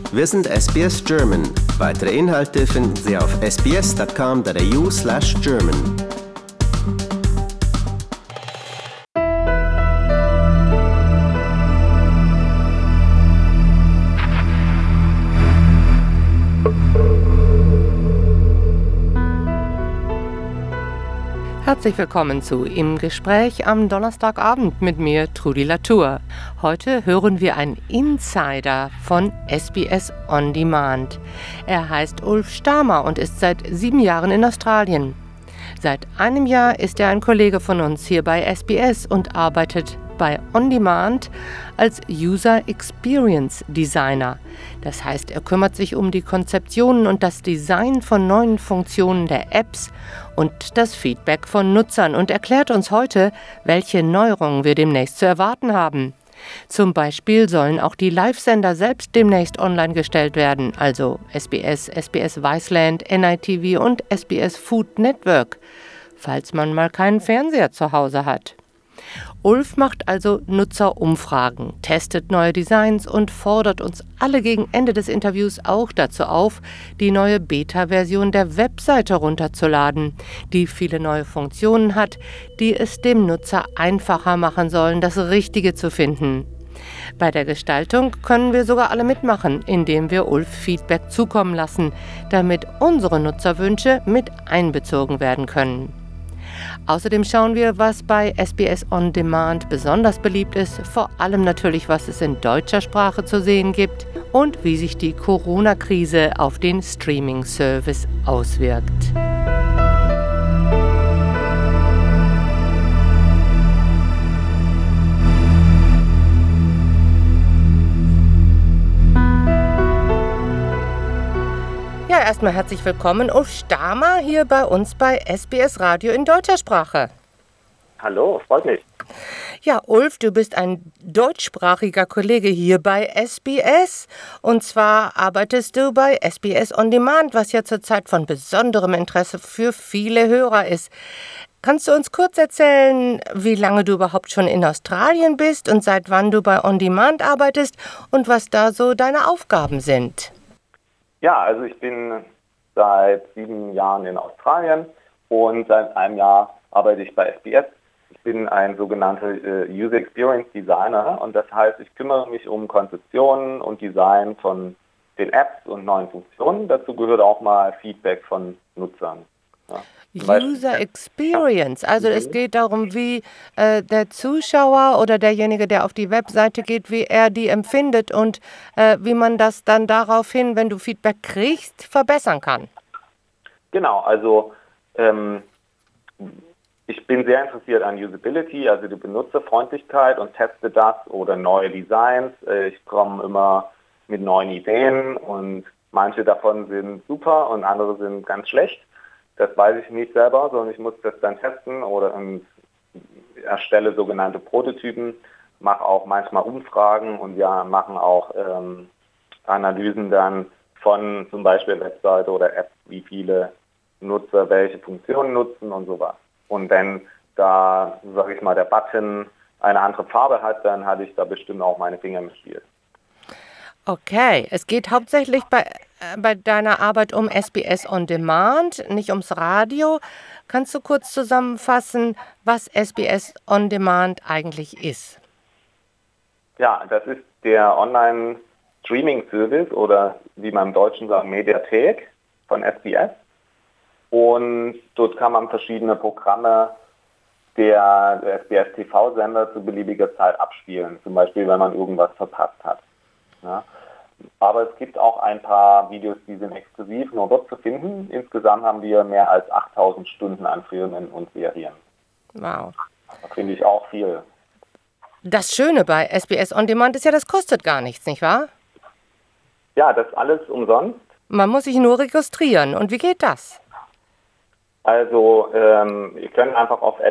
Wir sind SBS German. Weitere Inhalte finden Sie auf sbs.com.au/German. Herzlich willkommen zu Im Gespräch am Donnerstagabend mit mir, Trudi Latour. Heute hören wir einen Insider von SBS On Demand. Er heißt Ulf Stamer und ist seit 7 Jahren in Australien. Seit einem Jahr ist er ein Kollege von uns hier bei SBS und arbeitet bei On Demand als User Experience Designer. Das heißt, er kümmert sich um die Konzeptionen und das Design von neuen Funktionen der Apps und das Feedback von Nutzern und erklärt uns heute, welche Neuerungen wir demnächst zu erwarten haben. Zum Beispiel sollen auch die Live-Sender selbst demnächst online gestellt werden, also SBS, SBS Viceland, NITV und SBS Food Network, falls man mal keinen Fernseher zu Hause hat. Ulf macht also Nutzerumfragen, testet neue Designs und fordert uns alle gegen Ende des Interviews auch dazu auf, die neue Beta-Version der Webseite runterzuladen, die viele neue Funktionen hat, die es dem Nutzer einfacher machen sollen, das Richtige zu finden. Bei der Gestaltung können wir sogar alle mitmachen, indem wir Ulf Feedback zukommen lassen, damit unsere Nutzerwünsche mit einbezogen werden können. Außerdem schauen wir, was bei SBS On Demand besonders beliebt ist, vor allem natürlich, was es in deutscher Sprache zu sehen gibt und wie sich die Corona-Krise auf den Streaming-Service auswirkt. Ja, erstmal herzlich willkommen, Ulf Stamer, hier bei uns bei SBS Radio in deutscher Sprache. Hallo, freut mich. Ja, Ulf, du bist ein deutschsprachiger Kollege hier bei SBS. Und zwar arbeitest du bei SBS On Demand, was ja zurzeit von besonderem Interesse für viele Hörer ist. Kannst du uns kurz erzählen, wie lange du überhaupt schon in Australien bist und seit wann du bei On Demand arbeitest und was da so deine Aufgaben sind? Ja, also ich bin seit 7 Jahren in Australien und seit einem Jahr arbeite ich bei SBS. Ich bin ein sogenannter User Experience Designer und das heißt, ich kümmere mich um Konzeptionen und Design von den Apps und neuen Funktionen. Dazu gehört auch mal Feedback von Nutzern. Ja. User Experience, also es geht darum, wie der Zuschauer oder derjenige, der auf die Webseite geht, wie er die empfindet und wie man das dann daraufhin, wenn du Feedback kriegst, verbessern kann. Genau, also ich bin sehr interessiert an Usability, also die Benutzerfreundlichkeit und teste das oder neue Designs. Ich komme immer mit neuen Ideen und manche davon sind super und andere sind ganz schlecht. Das weiß ich nicht selber, sondern ich muss das dann testen oder erstelle sogenannte Prototypen, mache auch manchmal Umfragen und wir machen auch Analysen dann von zum Beispiel Webseite oder Apps, wie viele Nutzer welche Funktionen nutzen und sowas. Und wenn da, sage ich mal, der Button eine andere Farbe hat, dann hatte ich da bestimmt auch meine Finger im Spiel. Okay, es geht hauptsächlich bei deiner Arbeit um SBS On Demand, nicht ums Radio. Kannst du kurz zusammenfassen, was SBS On Demand eigentlich ist? Ja, das ist der Online-Streaming-Service oder wie man im Deutschen sagt, Mediathek von SBS. Und dort kann man verschiedene Programme der SBS-TV-Sender zu beliebiger Zeit abspielen. Zum Beispiel, wenn man irgendwas verpasst hat. Ja. Aber es gibt auch ein paar Videos, die sind exklusiv nur dort zu finden. Insgesamt haben wir mehr als 8000 Stunden an Filmen und Serien. Wow. Das finde ich auch viel. Das Schöne bei SBS On Demand ist ja, das kostet gar nichts, nicht wahr? Ja, das ist alles umsonst. Man muss sich nur registrieren. Und wie geht das? Also, ihr könnt einfach auf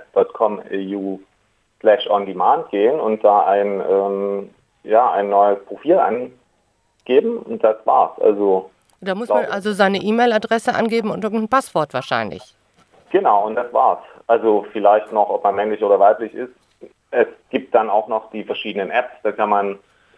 sbs.com.au/ondemand gehen und da ein neues Profil angeben und das war's. Also, da muss man also seine E-Mail-Adresse angeben und irgendein Passwort wahrscheinlich. Genau, und das war's. Also vielleicht noch, ob man männlich oder weiblich ist. Es gibt dann auch noch die verschiedenen Apps, da kann man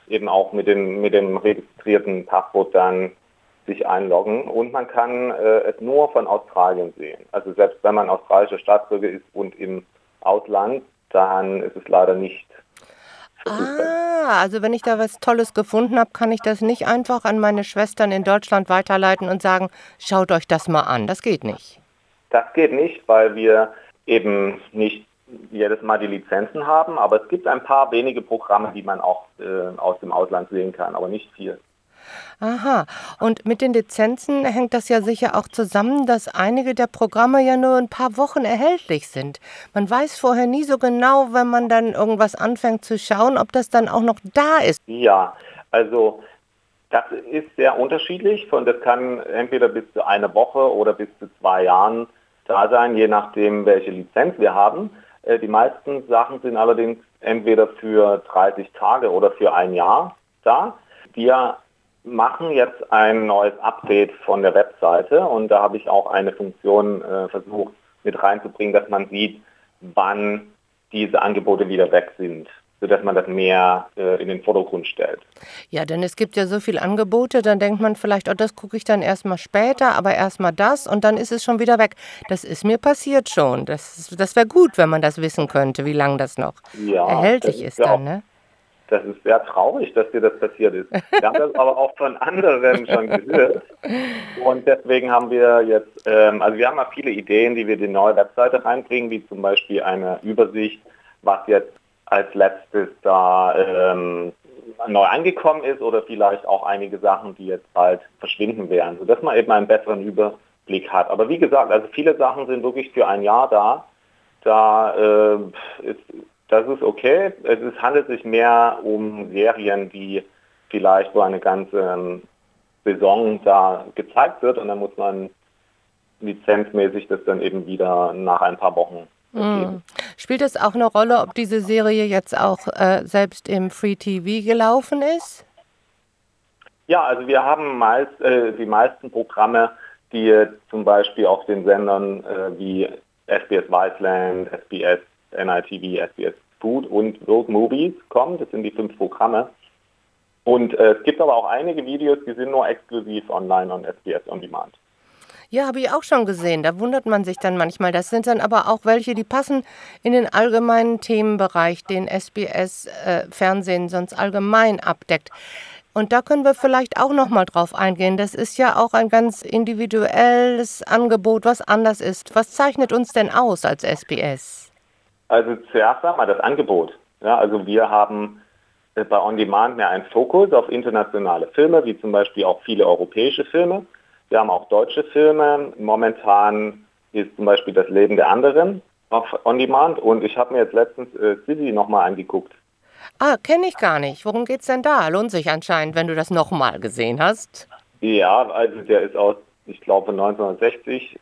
eben auch mit dem registrierten Passwort dann sich einloggen. Und man kann es nur von Australien sehen. Also selbst wenn man australischer Staatsbürger ist und im Ausland, dann ist es leider nicht verfügbar. Also wenn ich da was Tolles gefunden habe, kann ich das nicht einfach an meine Schwestern in Deutschland weiterleiten und sagen, schaut euch das mal an. Das geht nicht. Das geht nicht, weil wir eben nicht jedes Mal die Lizenzen haben, aber es gibt ein paar wenige Programme, die man auch aus dem Ausland sehen kann, aber nicht viel. Aha. Und mit den Lizenzen hängt das ja sicher auch zusammen, dass einige der Programme ja nur ein paar Wochen erhältlich sind. Man weiß vorher nie so genau, wenn man dann irgendwas anfängt zu schauen, ob das dann auch noch da ist. Ja, also das ist sehr unterschiedlich. Das kann entweder bis zu einer Woche oder bis zu 2 Jahren da sein, je nachdem, welche Lizenz wir haben. Die meisten Sachen sind allerdings entweder für 30 Tage oder für 1 Jahr da. Wir machen jetzt ein neues Update von der Webseite und da habe ich auch eine Funktion versucht mit reinzubringen, dass man sieht, wann diese Angebote wieder weg sind, sodass man das mehr in den Vordergrund stellt. Ja, denn es gibt ja so viele Angebote, dann denkt man vielleicht, oh, das gucke ich dann erstmal später, aber erstmal das und dann ist es schon wieder weg. Das ist mir passiert schon. Das wäre gut, wenn man das wissen könnte, wie lange das noch erhältlich ist dann, ne? Das ist sehr traurig, dass dir das passiert ist. Wir haben das aber auch von anderen schon gehört. Und deswegen haben wir jetzt, also wir haben ja viele Ideen, die wir in die neue Webseite reinbringen, wie zum Beispiel eine Übersicht, was jetzt als letztes da neu angekommen ist oder vielleicht auch einige Sachen, die jetzt bald verschwinden werden, sodass man eben einen besseren Überblick hat. Aber wie gesagt, also viele Sachen sind wirklich für 1 Jahr da. Das ist okay. Es handelt sich mehr um Serien, die vielleicht so eine ganze Saison da gezeigt wird und dann muss man lizenzmäßig das dann eben wieder nach ein paar Wochen geben. Spielt es auch eine Rolle, ob diese Serie jetzt auch selbst im Free TV gelaufen ist? Ja, also wir haben die meisten Programme, die zum Beispiel auf den Sendern wie SBS Viceland, SBS NITV, SBS Food und World Movies kommen. Das sind die 5 Programme. Und es gibt aber auch einige Videos, die sind nur exklusiv online on SBS On Demand. Ja, habe ich auch schon gesehen. Da wundert man sich dann manchmal. Das sind dann aber auch welche, die passen in den allgemeinen Themenbereich, den SBS Fernsehen sonst allgemein abdeckt. Und da können wir vielleicht auch noch mal drauf eingehen. Das ist ja auch ein ganz individuelles Angebot, was anders ist. Was zeichnet uns denn aus als SBS? Also zuerst einmal das Angebot. Ja, also wir haben bei On Demand mehr einen Fokus auf internationale Filme, wie zum Beispiel auch viele europäische Filme. Wir haben auch deutsche Filme. Momentan ist zum Beispiel Das Leben der anderen auf On Demand und ich habe mir jetzt letztens Sissi nochmal angeguckt. Kenne ich gar nicht. Worum geht's denn da? Lohnt sich anscheinend, wenn du das nochmal gesehen hast. Ja, also der ist aus, ich glaube, 1960.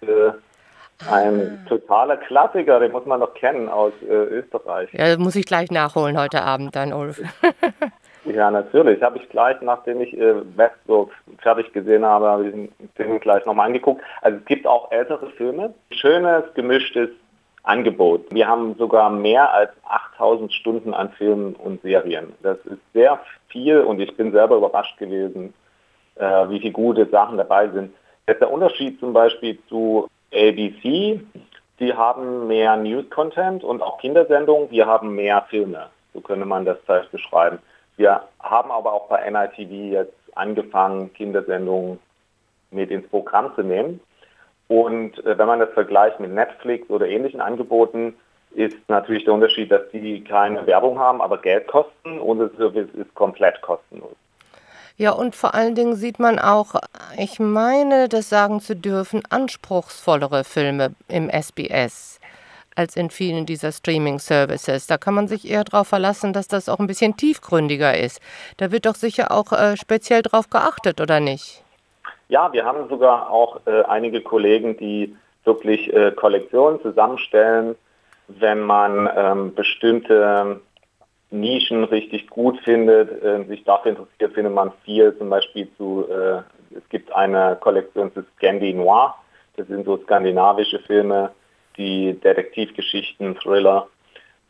Ein totaler Klassiker, den muss man doch kennen aus Österreich. Ja, muss ich gleich nachholen heute Abend dann, Ulf. Ja, natürlich. Habe ich gleich, nachdem ich Westburg fertig gesehen habe ich den gleich nochmal angeguckt. Also es gibt auch ältere Filme. Schönes, gemischtes Angebot. Wir haben sogar mehr als 8000 Stunden an Filmen und Serien. Das ist sehr viel und ich bin selber überrascht gewesen, wie viele gute Sachen dabei sind. Jetzt der Unterschied zum Beispiel zu ABC, die haben mehr News-Content und auch Kindersendungen, wir haben mehr Filme, so könnte man das vielleicht beschreiben. Wir haben aber auch bei NITV jetzt angefangen, Kindersendungen mit ins Programm zu nehmen. Und wenn man das vergleicht mit Netflix oder ähnlichen Angeboten, ist natürlich der Unterschied, dass die keine Werbung haben, aber Geld kosten und der Service ist komplett kostenlos. Ja, und vor allen Dingen sieht man auch, ich meine, das sagen zu dürfen, anspruchsvollere Filme im SBS als in vielen dieser Streaming-Services. Da kann man sich eher darauf verlassen, dass das auch ein bisschen tiefgründiger ist. Da wird doch sicher auch speziell drauf geachtet, oder nicht? Ja, wir haben sogar auch einige Kollegen, die wirklich Kollektionen zusammenstellen, wenn man bestimmte Nischen richtig gut findet, sich dafür interessiert, findet man viel, zum Beispiel es gibt eine Kollektion zu Scandi Noir, das sind so skandinavische Filme, die Detektivgeschichten, Thriller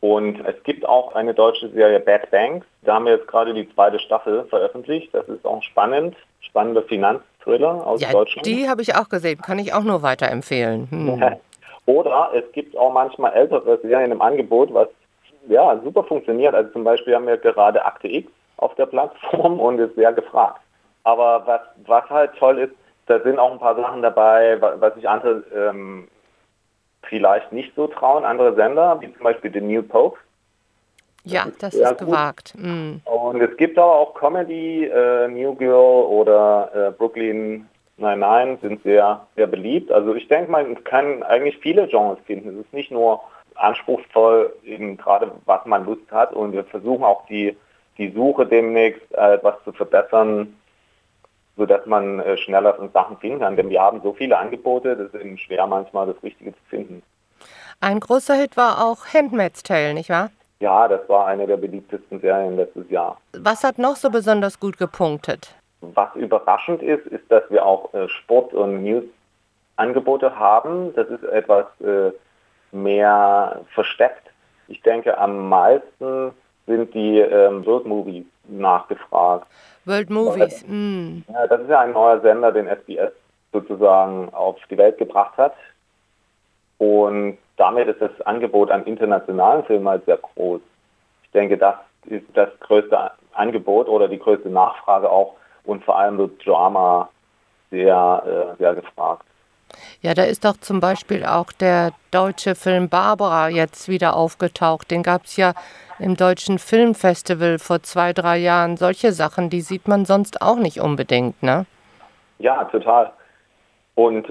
Und es gibt auch eine deutsche Serie Bad Banks. Da haben wir jetzt gerade die 2. Staffel veröffentlicht. Das ist auch spannender Finanzthriller aus Ja, Deutschland. die habe ich auch gesehen. Kann ich auch nur weiterempfehlen. Oder es gibt auch manchmal ältere Serien im Angebot, was ja super funktioniert. Also zum Beispiel haben wir gerade Akte X auf der Plattform und ist sehr gefragt. Aber was halt toll ist, da sind auch ein paar Sachen dabei, was sich andere vielleicht nicht so trauen, andere Sender, wie zum Beispiel The New Pope. Ja, das ist gewagt. Und es gibt aber auch Comedy, New Girl oder Brooklyn Nine-Nine sind sehr, sehr beliebt. Also ich denke, man kann eigentlich viele Genres finden. Es ist nicht nur anspruchsvoll, eben gerade was man Lust hat. Und wir versuchen auch die Suche demnächst etwas zu verbessern, sodass man schneller Sachen finden kann. Denn wir haben so viele Angebote, das ist eben schwer manchmal das Richtige zu finden. Ein großer Hit war auch Handmaid's Tale, nicht wahr? Ja, das war eine der beliebtesten Serien letztes Jahr. Was hat noch so besonders gut gepunktet? Was überraschend ist, dass wir auch Sport- und News-Angebote haben. Das ist etwas mehr versteckt. Ich denke, am meisten sind die World Movies nachgefragt. World Movies. Ja, das ist ja ein neuer Sender, den SBS sozusagen auf die Welt gebracht hat. Und damit ist das Angebot an internationalen Filmen halt sehr groß. Ich denke, das ist das größte Angebot oder die größte Nachfrage auch. Und vor allem wird Drama sehr, sehr gefragt. Ja, da ist doch zum Beispiel auch der deutsche Film Barbara jetzt wieder aufgetaucht. Den gab es ja im Deutschen Filmfestival vor 2-3 Jahren. Solche Sachen, die sieht man sonst auch nicht unbedingt, ne? Ja, total. Und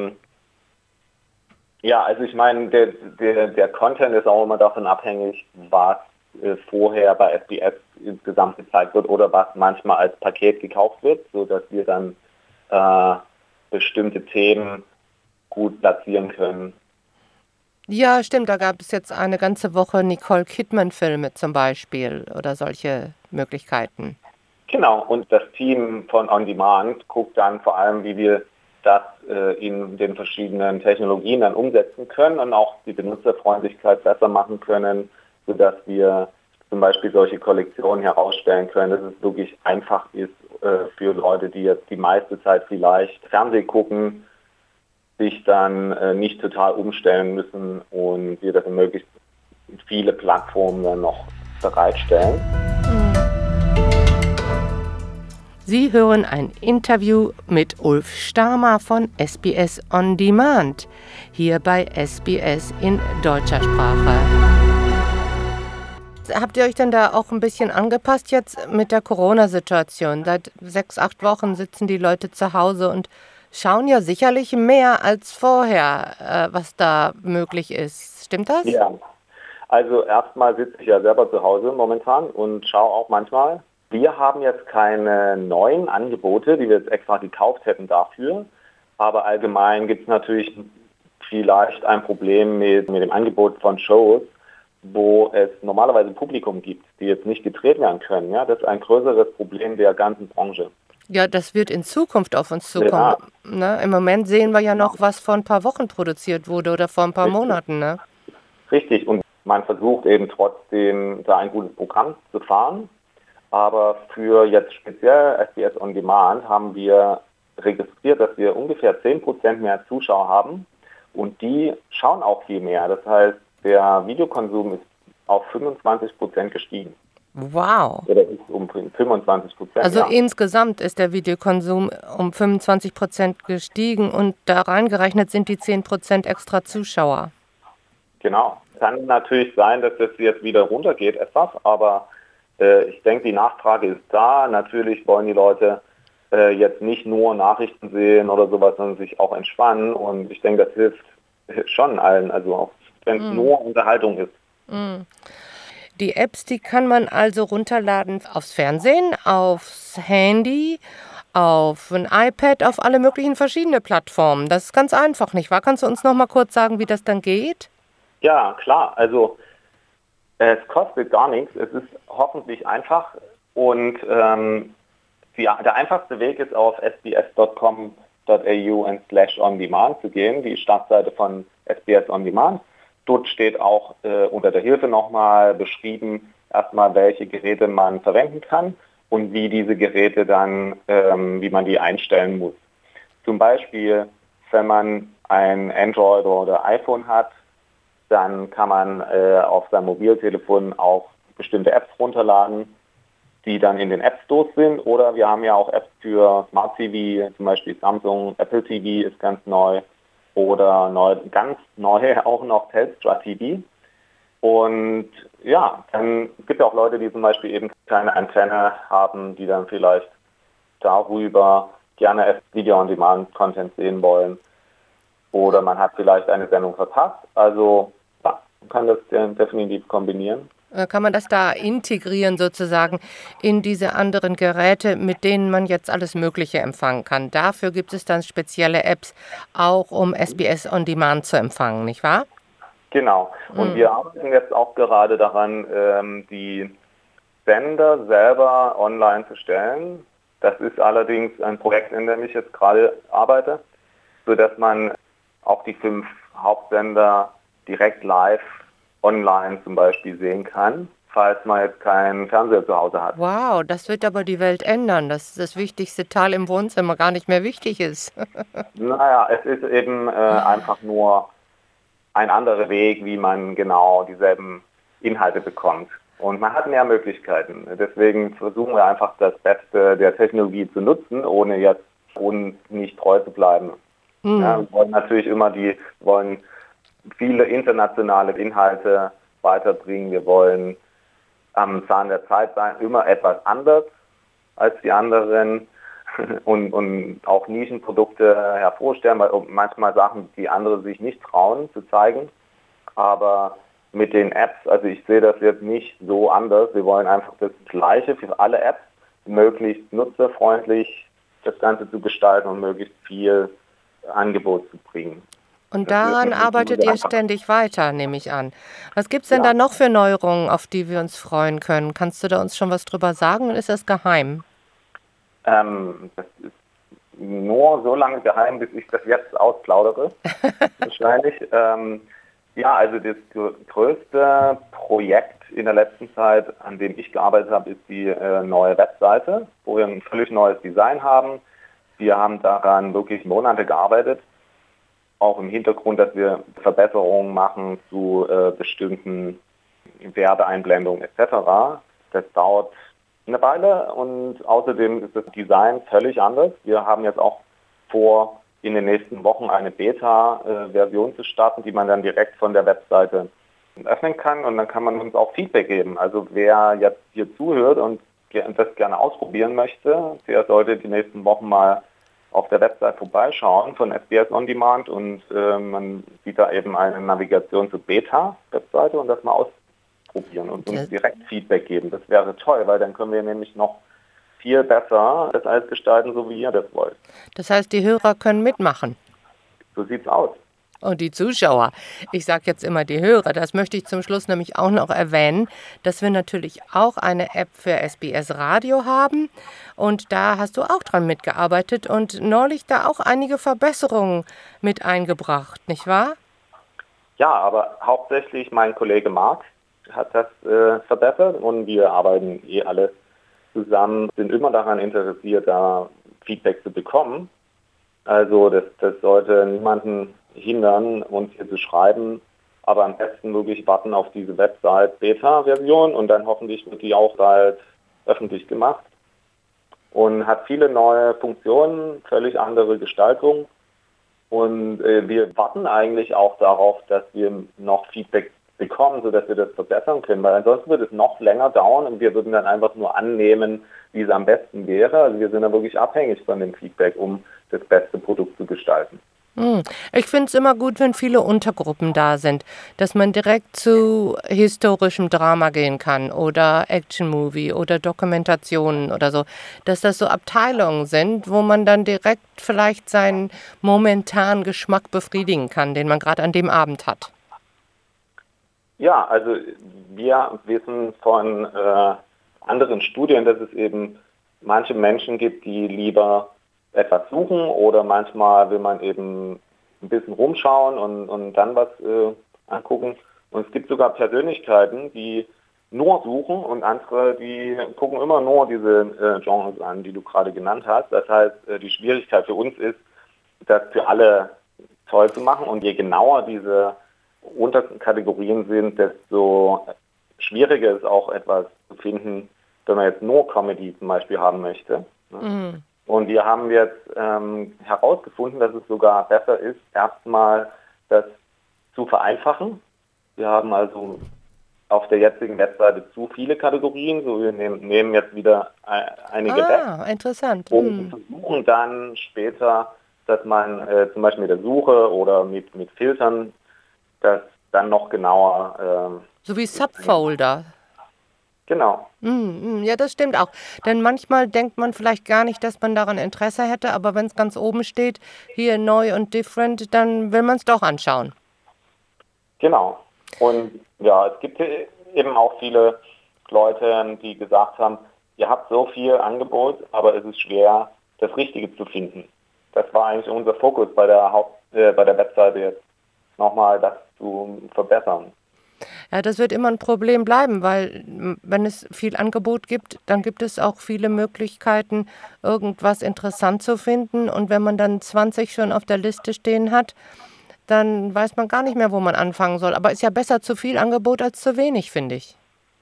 ja, also ich meine, der Content ist auch immer davon abhängig, was vorher bei SBS insgesamt gezeigt wird oder was manchmal als Paket gekauft wird, sodass wir dann bestimmte Themen gut platzieren können. Ja, stimmt, da gab es jetzt eine ganze Woche Nicole Kidman-Filme zum Beispiel oder solche Möglichkeiten. Genau, und das Team von On Demand guckt dann vor allem, wie wir das in den verschiedenen Technologien dann umsetzen können und auch die Benutzerfreundlichkeit besser machen können, sodass wir zum Beispiel solche Kollektionen herausstellen können, dass es wirklich einfach ist für Leute, die jetzt die meiste Zeit vielleicht Fernsehen gucken, sich dann nicht total umstellen müssen und wir das in möglichst viele Plattformen dann noch bereitstellen. Sie hören ein Interview mit Ulf Stamer von SBS On Demand, hier bei SBS in deutscher Sprache. Habt ihr euch denn da auch ein bisschen angepasst jetzt mit der Corona-Situation? Seit 6-8 Wochen sitzen die Leute zu Hause und schauen ja sicherlich mehr als vorher, was da möglich ist. Stimmt das? Ja, also erstmal sitze ich ja selber zu Hause momentan und schaue auch manchmal. Wir haben jetzt keine neuen Angebote, die wir jetzt extra gekauft hätten dafür. Aber allgemein gibt es natürlich vielleicht ein Problem mit dem Angebot von Shows, wo es normalerweise Publikum gibt, die jetzt nicht gedreht werden können. Ja, das ist ein größeres Problem der ganzen Branche. Ja, das wird in Zukunft auf uns zukommen. Ja. Ne? Im Moment sehen wir ja noch, was vor ein paar Wochen produziert wurde oder vor ein paar Monaten. Ne? Richtig, und man versucht eben trotzdem da ein gutes Programm zu fahren. Aber für jetzt speziell SBS On Demand haben wir registriert, dass wir ungefähr 10% mehr Zuschauer haben und die schauen auch viel mehr. Das heißt, der Videokonsum ist auf 25% gestiegen. Wow. Oder ist um 25%. Also ja. Insgesamt ist der Videokonsum um 25% gestiegen und da reingerechnet sind die 10% extra Zuschauer. Genau. Kann natürlich sein, dass das jetzt wieder runtergeht etwas, aber ich denke, die Nachfrage ist da. Natürlich wollen die Leute jetzt nicht nur Nachrichten sehen oder sowas, sondern sich auch entspannen. Und ich denke, das hilft schon allen, also auch wenn es nur Unterhaltung ist. Die Apps, die kann man also runterladen aufs Fernsehen, aufs Handy, auf ein iPad, auf alle möglichen verschiedene Plattformen. Das ist ganz einfach, nicht wahr? Kannst du uns noch mal kurz sagen, wie das dann geht? Ja, klar. Also es kostet gar nichts. Es ist hoffentlich einfach. Und der einfachste Weg ist auf sbs.com.au/ondemand zu gehen, die Startseite von SBS On Demand. Dort steht auch unter der Hilfe nochmal beschrieben, erstmal welche Geräte man verwenden kann und wie diese Geräte dann, wie man die einstellen muss. Zum Beispiel, wenn man ein Android oder iPhone hat, dann kann man auf seinem Mobiltelefon auch bestimmte Apps runterladen, die dann in den App Stores sind. Oder wir haben ja auch Apps für Smart TV, zum Beispiel Samsung, Apple TV ist ganz neu. Oder ganz neu auch noch Telstra TV. Und ja, dann gibt es auch Leute, die zum Beispiel eben keine Antenne haben, die dann vielleicht darüber gerne Video-on-Demand-Content sehen wollen. Oder man hat vielleicht eine Sendung verpasst. Also ja, man kann das definitiv kombinieren. Kann man das da integrieren sozusagen in diese anderen Geräte, mit denen man jetzt alles Mögliche empfangen kann? Dafür gibt es dann spezielle Apps, auch um SBS On Demand zu empfangen, nicht wahr? Genau. Und wir arbeiten jetzt auch gerade daran, die Sender selber online zu stellen. Das ist allerdings ein Projekt, in dem ich jetzt gerade arbeite, sodass man auch die 5 Hauptsender direkt live online zum Beispiel sehen kann, falls man jetzt keinen Fernseher zu Hause hat. Wow, das wird aber die Welt ändern, dass das wichtigste Teil im Wohnzimmer gar nicht mehr wichtig ist. Naja, es ist eben einfach nur ein anderer Weg, wie man genau dieselben Inhalte bekommt. Und man hat mehr Möglichkeiten. Deswegen versuchen wir einfach das Beste der Technologie zu nutzen, ohne jetzt uns nicht treu zu bleiben. Ja, wir wollen natürlich immer wollen viele internationale Inhalte weiterbringen. Wir wollen am Zahn der Zeit sein, immer etwas anders als die anderen und auch Nischenprodukte hervorstellen, weil manchmal Sachen, die andere sich nicht trauen zu zeigen. Aber mit den Apps, also ich sehe das jetzt nicht so anders. Wir wollen einfach das Gleiche für alle Apps, möglichst nutzerfreundlich das Ganze zu gestalten und möglichst viel Angebot zu bringen. Und daran arbeitet ihr ständig weiter, nehme ich an. Was gibt es denn da noch für Neuerungen, auf die wir uns freuen können? Kannst du da uns schon was drüber sagen oder ist das geheim? Das ist nur so lange geheim, bis ich das jetzt ausplaudere, wahrscheinlich. Ja, also das größte Projekt in der letzten Zeit, an dem ich gearbeitet habe, ist die neue Webseite, wo wir ein völlig neues Design haben. Wir haben daran wirklich Monate gearbeitet, auch im Hintergrund, dass wir Verbesserungen machen zu bestimmten Werbeeinblendungen etc. Das dauert eine Weile und außerdem ist das Design völlig anders. Wir haben jetzt auch vor, in den nächsten Wochen eine Beta-Version zu starten, die man dann direkt von der Webseite öffnen kann und dann kann man uns auch Feedback geben. Also wer jetzt hier zuhört und das gerne ausprobieren möchte, der sollte die nächsten Wochen mal auf der Website vorbeischauen von SBS On Demand und man sieht da eben eine Navigation zur Beta-Webseite und das mal ausprobieren und uns direkt Feedback geben. Das wäre toll, weil dann können wir nämlich noch viel besser das alles gestalten, so wie ihr das wollt. Das heißt, die Hörer können mitmachen. So sieht's aus. Und die Zuschauer. Ich sage jetzt immer die Hörer. Das möchte ich zum Schluss nämlich auch noch erwähnen, dass wir natürlich auch eine App für SBS Radio haben. Und da hast du auch dran mitgearbeitet und neulich da auch einige Verbesserungen mit eingebracht, nicht wahr? Ja, aber hauptsächlich mein Kollege Marc hat das verbessert und wir arbeiten alle zusammen, sind immer daran interessiert, da Feedback zu bekommen. Also das sollte niemanden hindern, uns hier zu schreiben, aber am besten wirklich warten auf diese Website-Beta-Version und dann hoffentlich wird die auch bald öffentlich gemacht und hat viele neue Funktionen, völlig andere Gestaltung und wir warten eigentlich auch darauf, dass wir noch Feedback bekommen, sodass wir das verbessern können, weil ansonsten wird es noch länger dauern und wir würden dann einfach nur annehmen, wie es am besten wäre. Also wir sind da wirklich abhängig von dem Feedback, um das beste Produkt zu gestalten. Ich finde es immer gut, wenn viele Untergruppen da sind, dass man direkt zu historischem Drama gehen kann oder Action-Movie oder Dokumentationen oder so, dass das so Abteilungen sind, wo man dann direkt vielleicht seinen momentanen Geschmack befriedigen kann, den man gerade an dem Abend hat. Ja, also wir wissen von anderen Studien, dass es eben manche Menschen gibt, die lieber etwas suchen oder manchmal will man eben ein bisschen rumschauen und dann was angucken. Und es gibt sogar Persönlichkeiten, die nur suchen und andere, die gucken immer nur diese Genres an, die du gerade genannt hast. Das heißt, die Schwierigkeit für uns ist, das für alle toll zu machen. Und je genauer diese Unterkategorien sind, desto schwieriger ist auch etwas zu finden, wenn man jetzt nur Comedy zum Beispiel haben möchte. Ne? Mhm. Und wir haben jetzt herausgefunden, dass es sogar besser ist, erstmal das zu vereinfachen. Wir haben also auf der jetzigen Webseite zu viele Kategorien, so wir nehmen jetzt wieder einige weg. Interessant. Um zu versuchen dann später, dass man zum Beispiel mit der Suche oder mit Filtern das dann noch genauer... so wie Subfolder. Genau. Ja, das stimmt auch. Denn manchmal denkt man vielleicht gar nicht, dass man daran Interesse hätte, aber wenn es ganz oben steht, hier neu und different, dann will man es doch anschauen. Genau. Und ja, es gibt eben auch viele Leute, die gesagt haben, ihr habt so viel Angebot, aber es ist schwer, das Richtige zu finden. Das war eigentlich unser Fokus bei der Webseite jetzt, nochmal das zu verbessern. Ja, das wird immer ein Problem bleiben, weil wenn es viel Angebot gibt, dann gibt es auch viele Möglichkeiten, irgendwas interessant zu finden. Und wenn man dann 20 schon auf der Liste stehen hat, dann weiß man gar nicht mehr, wo man anfangen soll. Aber ist ja besser zu viel Angebot als zu wenig, finde ich.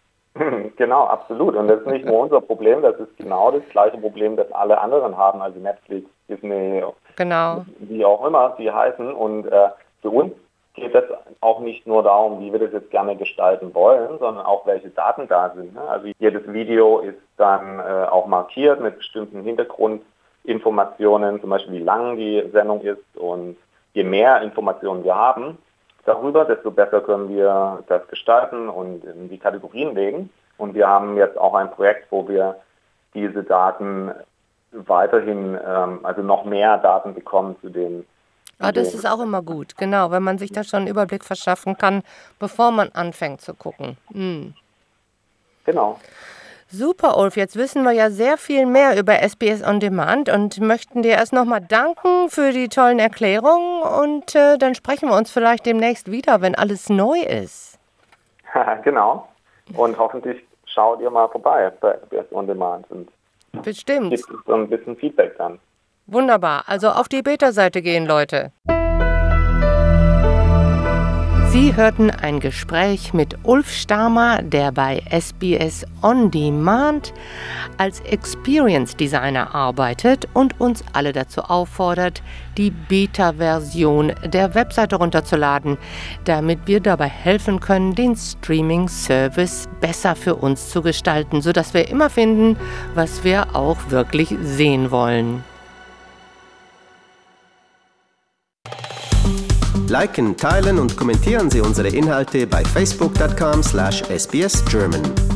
Genau, absolut. Und das ist nicht nur unser Problem, das ist genau das gleiche Problem, das alle anderen haben, also Netflix, Disney, genau, wie auch immer sie heißen. Und für uns geht es auch nicht nur darum, wie wir das jetzt gerne gestalten wollen, sondern auch, welche Daten da sind. Ne? Also jedes Video ist dann auch markiert mit bestimmten Hintergrundinformationen, zum Beispiel wie lang die Sendung ist. Und je mehr Informationen wir haben darüber, desto besser können wir das gestalten und in die Kategorien legen. Und wir haben jetzt auch ein Projekt, wo wir diese Daten weiterhin, also noch mehr Daten bekommen zu den... Das ist auch immer gut, genau, wenn man sich da schon einen Überblick verschaffen kann, bevor man anfängt zu gucken. Genau. Super, Ulf, jetzt wissen wir ja sehr viel mehr über SBS On Demand und möchten dir erst nochmal danken für die tollen Erklärungen und dann sprechen wir uns vielleicht demnächst wieder, wenn alles neu ist. Genau, und hoffentlich schaut ihr mal vorbei bei SBS On Demand und bestimmt. Gibt so ein bisschen Feedback dann. Wunderbar, also auf die Beta-Seite gehen, Leute. Sie hörten ein Gespräch mit Ulf Stamer, der bei SBS On Demand als Experience Designer arbeitet und uns alle dazu auffordert, die Beta-Version der Webseite runterzuladen, damit wir dabei helfen können, den Streaming-Service besser für uns zu gestalten, sodass wir immer finden, was wir auch wirklich sehen wollen. Liken, teilen und kommentieren Sie unsere Inhalte bei facebook.com/sbsgerman.